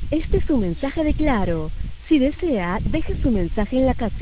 Este es su mensaje de Claro. Si desea, deje su mensaje en la casilla